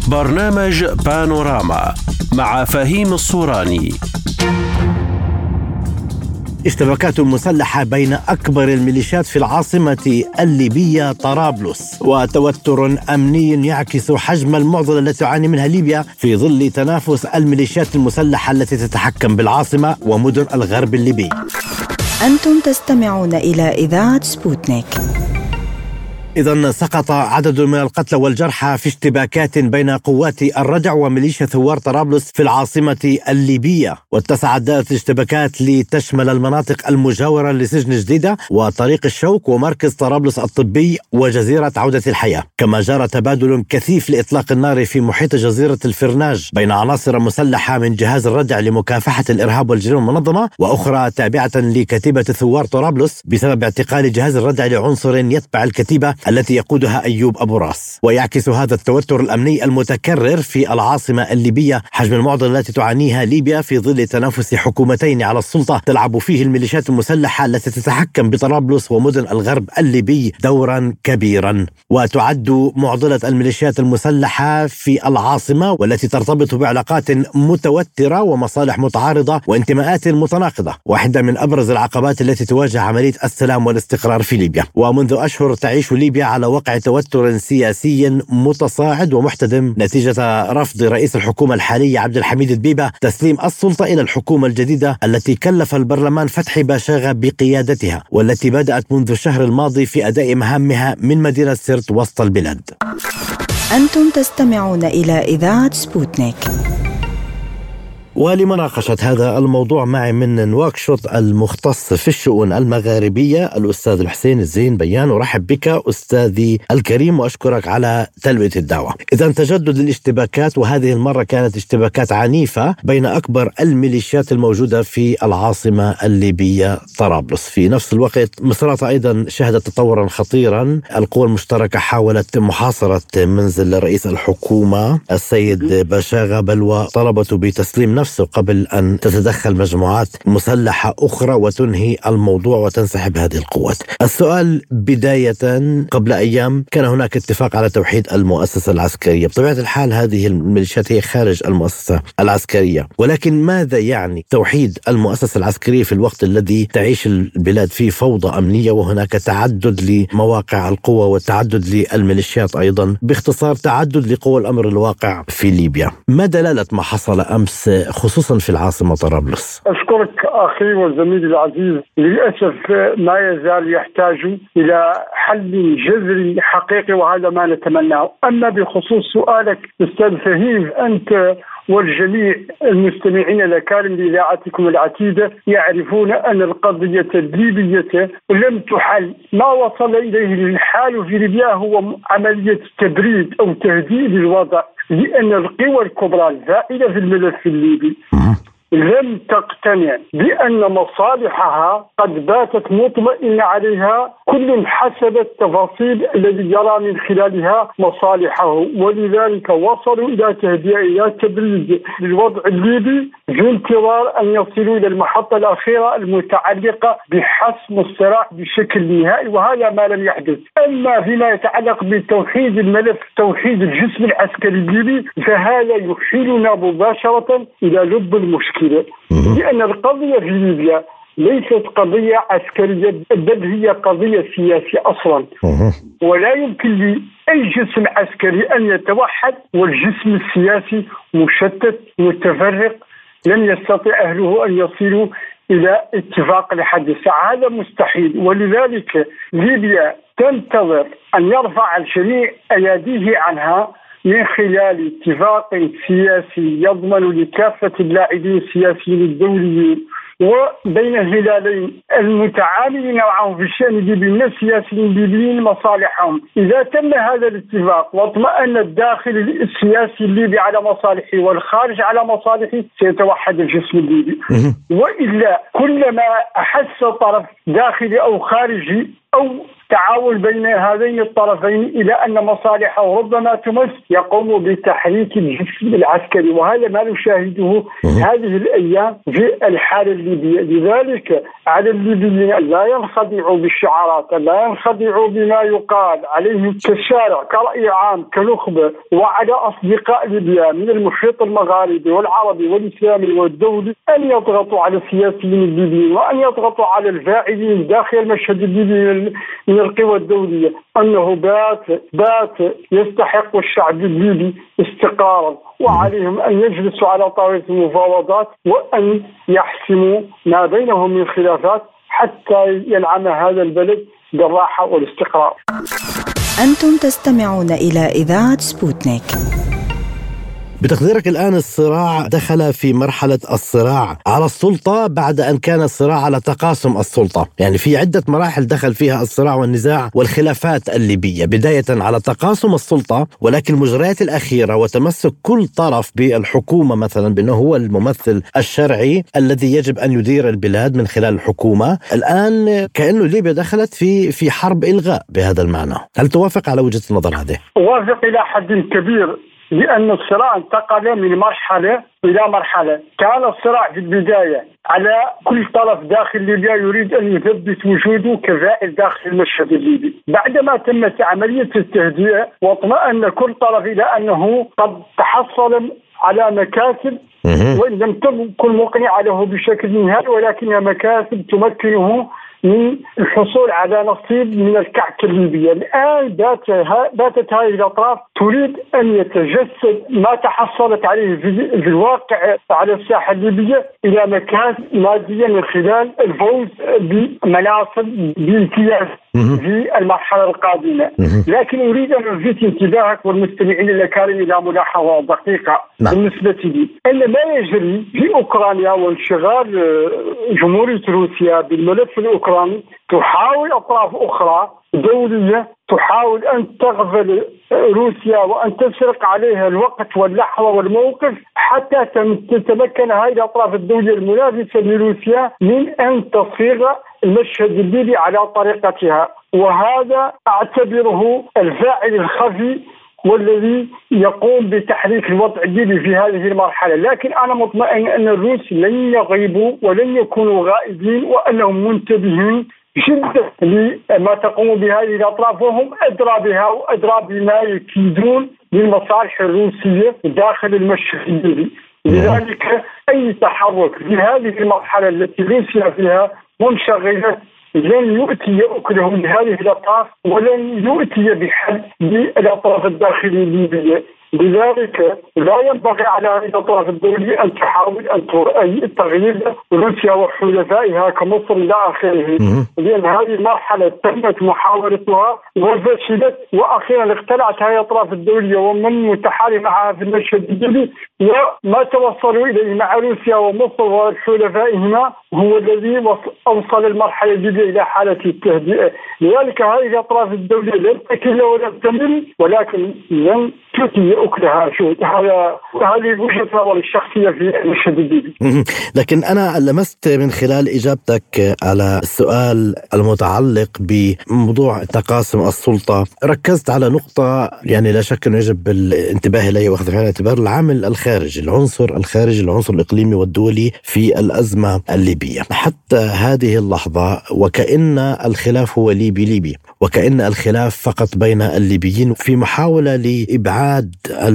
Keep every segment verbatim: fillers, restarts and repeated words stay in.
برنامج بانوراما مع فهيم الصوراني. اشتباكات مسلحة بين أكبر الميليشيات في العاصمة الليبية طرابلس، وتوتر أمني يعكس حجم المعضلة التي تعاني منها ليبيا في ظل تنافس الميليشيات المسلحة التي تتحكم بالعاصمة ومدن الغرب الليبي. أنتم تستمعون إلى إذاعة سبوتنيك. إذن سقط عدد من القتلى والجرحى في اشتباكات بين قوات الردع وميليشيا ثوار طرابلس في العاصمة الليبية، واتسعت دائرة الاشتباكات لتشمل المناطق المجاورة لسجن جديدة وطريق الشوك ومركز طرابلس الطبي وجزيرة عودة الحياة. كما جرى تبادل كثيف لإطلاق النار في محيط جزيرة الفرناج بين عناصر مسلحة من جهاز الردع لمكافحة الإرهاب والجريمة المنظمة وأخرى تابعة لكتيبة ثوار طرابلس بسبب اعتقال جهاز الردع لعنصر يتبع الكتيبة التي يقودها أيوب أبو راس. ويعكس هذا التوتر الأمني المتكرر في العاصمة الليبية حجم المعضلة التي تعانيها ليبيا في ظل تنافس حكومتين على السلطة تلعب فيه الميليشيات المسلحة التي تتحكم بطرابلس ومدن الغرب الليبي دورا كبيرا. وتعد معضلة الميليشيات المسلحة في العاصمة والتي ترتبط بعلاقات متوترة ومصالح متعارضة وانتماءات متناقضة واحدة من أبرز العقبات التي تواجه عملية السلام والاستقرار في ليبيا. ومنذ أشهر تعيش ليبيا على وقع توتر سياسي متصاعد ومحتدم نتيجة رفض رئيس الحكومة الحالي عبد الحميد دبيبة تسليم السلطة إلى الحكومة الجديدة التي كلف البرلمان فتحي باشاغا بقيادتها، والتي بدأت منذ الشهر الماضي في أداء مهامها من مدينة سرت وسط البلاد. أنتم تستمعون إلى إذاعة سبوتنيك. ولمناقشة هذا الموضوع معي من نواكشوط المختص في الشؤون المغاربية الأستاذ الحسين الزين بيان. ورحب بك أستاذي الكريم وأشكرك على تلبية الدعوة. إذن تجدد الاشتباكات، وهذه المرة كانت اشتباكات عنيفة بين أكبر الميليشيات الموجودة في العاصمة الليبية طرابلس. في نفس الوقت مصراتة أيضا شهدت تطورا خطيرا. القوى المشتركة حاولت محاصرة منزل رئيس الحكومة السيد باشاغا، بل وطلبته بتسليم نفسه قبل أن تتدخل مجموعات مسلحة أخرى وتنهي الموضوع وتنسحب هذه القوات. السؤال بداية، قبل أيام كان هناك اتفاق على توحيد المؤسسة العسكرية. بطبيعة الحال هذه الميليشيات هي خارج المؤسسة العسكرية، ولكن ماذا يعني توحيد المؤسسة العسكرية في الوقت الذي تعيش البلاد فيه فوضى أمنية وهناك تعدد لمواقع القوى وتعدد للميليشيات أيضا، باختصار تعدد لقوى الأمر الواقع في ليبيا؟ ما دلالة ما حصل أمس خصوصا في العاصمة طرابلس؟ أشكرك أخي وزميلي العزيز. للأسف ما يزال يحتاج إلى حل جذري حقيقي وهذا ما نتمناه. أما بخصوص سؤالك أستاذ فهيم، أنت والجميع المستمعين الأكارم لإذاعتكم العتيدة يعرفون أن القضية الليبية لم تحل. ما وصل إليه الحال في ليبيا هو عملية تبريد أو تهدئة للوضع، لأن القوى الكبرى الفاعلة في الملف الليبي لم تقتنع بأن مصالحها قد باتت مطمئنة عليها، كل حسب التفاصيل الذي يرى من خلالها مصالحه، ولذلك وصلوا إلى تهدئة إلى تبريد للوضع الليبي في انتظار أن يصلوا إلى المحطة الأخيرة المتعلقة بحسم الصراع بشكل نهائي، وهذا ما لم يحدث. أما فيما يتعلق بتوحيد الملف، توحيد الجسم العسكري الليبي، فهذا يحيلنا مباشرة إلى لب المشكلة، لأن القضية في ليبيا ليست قضية عسكرية بل هي قضية سياسية أصلا، ولا يمكن لأي جسم عسكري أن يتوحد والجسم السياسي مشتت متفرق لم يستطيع أهله أن يصلوا إلى اتفاق لحد الساعة، هذا مستحيل. ولذلك ليبيا تنتظر أن يرفع الجميع أيديه عنها من خلال اتفاق سياسي يضمن لكافة اللاعبين السياسيين الدوليين وبين الهلالين المتعاملين معهم في الشأن الليبي من السياسيين الليبيين مصالحهم. إذا تم هذا الاتفاق واطمأن الداخل السياسي الليبي على مصالحه والخارج على مصالحه سيتوحد الجسم الليبي، وإلا كلما أحس طرف داخلي أو خارجي أو تعاون بين هذين الطرفين إلى أن مصالحه ربما تمس، يقوم بتحريك الجسم العسكري، وهذا ما نشاهده هذه الأيام في الحالة الليبية. لذلك على الليبيين لا ينخدعوا بالشعارات، لا ينخدعوا بما يقال عليهم كالشارع كرأي عام كنخبة، وعلى أصدقاء ليبيا من المحيط المغاربي والعربي والإسلامي والدولي أن يضغطوا على السياسيين الليبيين وأن يضغطوا على الفاعلين داخل المشهد الليبي من القوى الدولية، أنه بات بات يستحق الشعب الليبي استقرارا، وعليهم أن يجلسوا على طاولة المفاوضات وأن يحسموا ما بينهم من خلافات حتى ينعم هذا البلد بالراحة والاستقرار. أنتم تستمعون إلى إذاعة سبوتنيك. بتقديرك الآن الصراع دخل في مرحلة الصراع على السلطة بعد أن كان الصراع على تقاسم السلطة، يعني في عدة مراحل دخل فيها الصراع والنزاع والخلافات الليبية، بداية على تقاسم السلطة، ولكن المجريات الأخيرة وتمسك كل طرف بالحكومة مثلا بأنه هو الممثل الشرعي الذي يجب أن يدير البلاد من خلال الحكومة. الآن كأنه ليبيا دخلت في في حرب إلغاء بهذا المعنى، هل توافق على وجهة النظر هذه؟ أوافق إلى حد كبير، لأن الصراع انتقل من مرحلة إلى مرحلة. كان الصراع في البداية على كل طرف داخل ليبيا يريد أن يثبت وجوده كفاعل داخل المشهد الليبي. بعدما تمت عملية التهدئة واطمأن كل طرف إلى أنه قد تحصل على مكاسب وإن لم تكن مقنعة له بشكل نهائي، ولكنها مكاسب تمكنه من الحصول على نصيب من الكعكة الليبية. الآن باتت هذه الأطراف تريد أن يتجسد ما تحصلت عليه في الواقع على الساحة الليبية إلى مكاسب مادية من خلال الفوز بمناصب بامتياز في المرحلة القادمة. لكن أريد أن ألفت انتباهك والمستمعين الأكارم إلى ملاحظة دقيقة بالنسبة لي، أن ما يجري في أوكرانيا وانشغال جمهورية روسيا بالملف الأوكراني تحاول أطراف أخرى دولية تحاول أن تغفل روسيا وأن تسرق عليها الوقت واللحظة والموقف حتى تتمكن هذه الأطراف الدولية المنافسة لروسيا من أن تصيغ المشهد الليبي على طريقتها، وهذا أعتبره الفاعل الخفي والذي يقوم بتحريك الوضع الليبي في هذه المرحلة. لكن أنا مطمئن أن الروس لن يغيبوا ولن يكونوا غائبين، وأنهم منتبهين جدا لما تقوم بهذه الأطراف، وهم أدرى بها وأدرى بما يكيدون للمصالح الروسية داخل المشهد الليبي. لذلك أي تحرك في هذه المرحلة التي روسيا فيها منشغلة لن يؤتي أكله من هذه الأطراف ولن يؤتي بحل للأطراف الداخلية الليبية. لذلك لا ينبغي على هذه الأطراف الدولية أن تحاول أن تغيير روسيا وحلفائها كمصر إلى آخره، لأن هذه المرحلة تمت محاولتها وفشلت، وأخيرا اقتنعت هذه الأطراف الدولية ومن متحالف معها في المشهد الليبي، وما توصلوا إليه مع روسيا ومصر وحلفائهما هو الذي أوصل المرحلة الليبية إلى حالة التهدئة. لذلك هذه الأطراف الدولية لن تكل ولن تمل، ولكن لن تؤتي أكلها. شو هذا هذه وجهة نظري الشخصية في المشهد الليبي. لكن أنا لمست من خلال إجابتك على السؤال المتعلق بموضوع تقاسم السلطة، ركزت على نقطة يعني لا شك أنه يجب الانتباه إليه وأخذ في الاعتبار، العامل الخارجي، العنصر الخارجي، العنصر الإقليمي والدولي في الأزمة الليبية. حتى هذه اللحظة وكأن الخلاف هو ليبي ليبي، وكأن الخلاف فقط بين الليبيين، في محاولة لإبعاد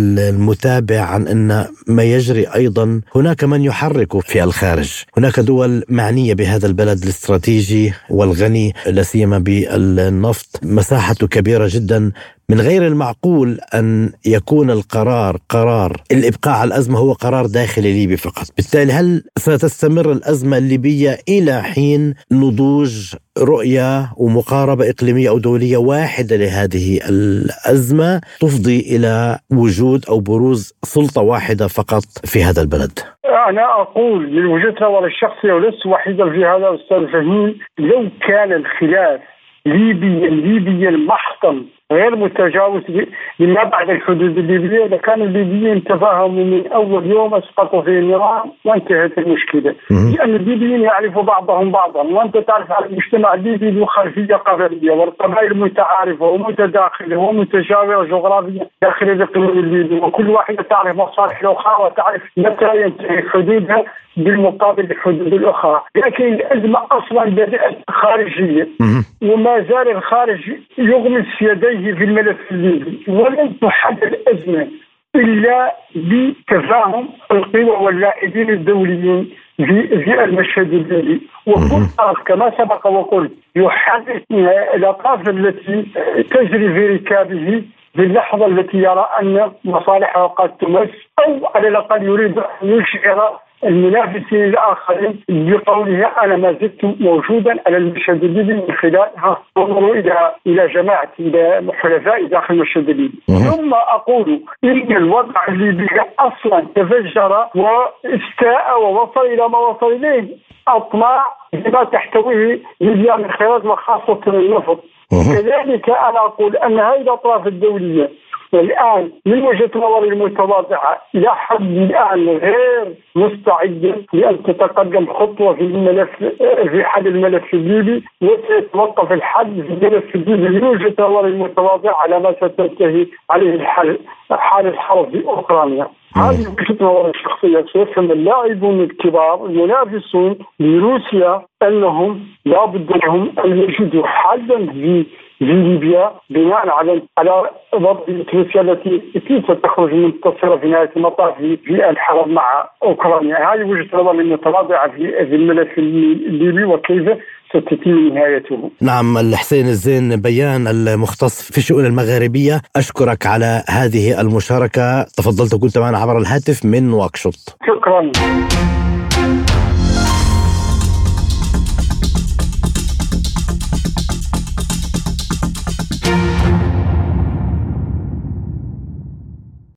المتابع عن أن ما يجري أيضا هناك من يحرك في الخارج. هناك دول معنية بهذا البلد الاستراتيجي والغني لا سيما بالنفط، مساحته كبيرة جدا، من غير المعقول أن يكون القرار قرار الإبقاء على الأزمة هو قرار داخلي ليبي فقط. بالتالي هل ستستمر الأزمة الليبية إلى حين نضوج رؤية ومقاربة إقليمية أو دولية واحدة لهذه الأزمة تفضي إلى وجود أو بروز سلطة واحدة فقط في هذا البلد؟ أنا أقول من وجهة نظري الشخصية ولست وحيدا في هذا أستاذ فهيم، لو كان الخلاف ليبيا ليبيا محضا غير متجاوز لما بعد الحدود الليبية. إذا كان الليبيين تفاهموا من أول يوم أسقطوا في النظام وانتهت المشكلة، لأن الليبيين يعرفوا بعضهم بعضا، وأنت تعرف على المجتمع الليبي له خلفية قبلية والقبائل متعارفة ومتداخلة ومتجاورة جغرافيا داخل الإقليم الليبي، وكل واحدة تعرف مصالح الأخرى وتعرف متى ينتهي حدودها بالمقابل لحدود الأخرى. لكن الأزمة أصلا بدأت خارجية، وما زال الخارج يغمس يديه في الملف الليبي، ولن تحل الأزمة إلا بتفاهم القوى واللاعبين الدوليين في في المشهد الليبي. وكل طرف كما سبق وقلت يحرك الأطراف التي تجري في ركابه في اللحظة التي يرى أن مصالحه قد تمس، أو على الأقل يريد أن يشعر المنافسين الآخرين بقوله أنا ما زلت موجودا على المشهد الليبي من خلال انظروا إلى إلى جماعة إلى حلفاء داخل المشهد الليبي. ثم أقول إن الوضع الليبي أصلا تفجر واستاء ووصل إلى ما وصل إليه أطماع بما تحتويه ليبيا من خيرات وخاصة النفط. كذلك أنا أقول أن هذه الأطراف الدولية الآن من وجهة نظري المتواضعة إلى حد الآن غير مستعدة لأن تتقدم خطوة في الملف في حل الملف الليبي، وسيتوقف الحل في الملف الليبي من وجهة نظري المتواضعة على ما ستنتهي عليه الحل حال الحرب في أوكرانيا. هذه وجهة نظري الشخصية. سيفهم اللاعبون الكبار المنافسون لروسيا أنهم لا بد لهم أن يجدوا حلا في في ليبيا بناء على على وضعية روسيا التي ستخرج منتصرة في نهاية المطاف في الحرب مع أوكرانيا. هذه وجهة نظري المتواضعة في الملف الليبي وكيف ستتم نهايته. نعم، الحسين الزين بيان المختص في الشؤون المغاربية، أشكرك على هذه المشاركة. تفضلت وكنت معنا عبر الهاتف من نواكشوط. شكرا.